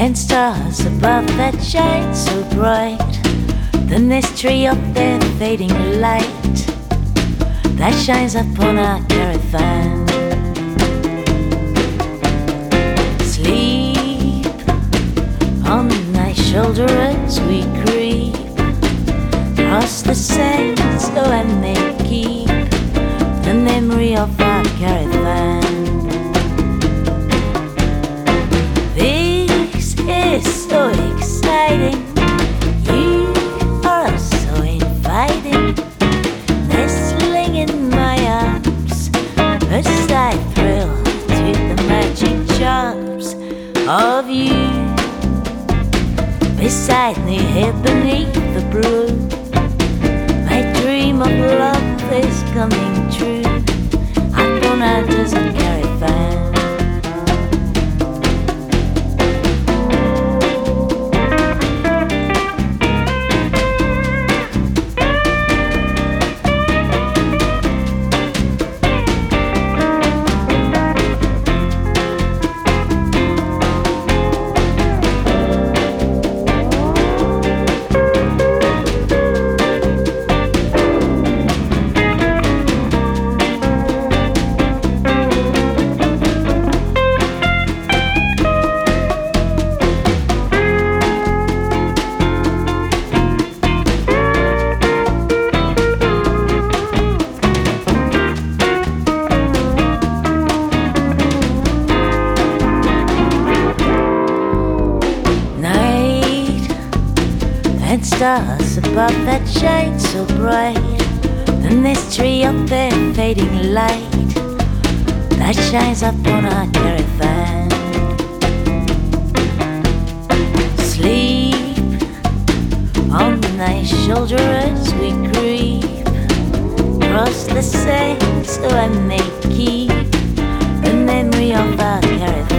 and stars above that shine so bright. Then this tree up there, fading light that shines upon our caravan. Sleep on my shoulder as we creep across the sand, so I may keep the memory of our caravan. This is so exciting. You are so inviting. Nestling in my arms, as I thrill to the magic charms of you. Beside me, here beneath the blue, my dream of love is coming true. Upon our desert caravan. And stars above that shine so bright. Then this tree up there, fading light that shines upon our caravan. Sleep on my shoulder as we creep across the sand, so I may keep the memory of our caravan.